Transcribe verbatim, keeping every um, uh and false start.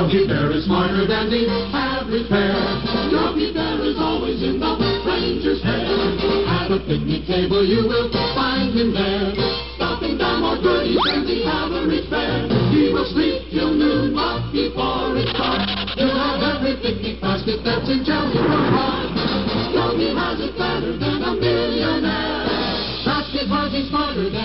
Yogi Bear is smarter than the average bear. Yogi Bear is always in the ranger's hair. At a picnic table you will find him there, stuffing down more goodies than the average bear. He will sleep till noon, but before it's dark, he'll have every picnic basket that's in Jelly Roll Park. Yogi has it better than a millionaire. That's because he's smarter than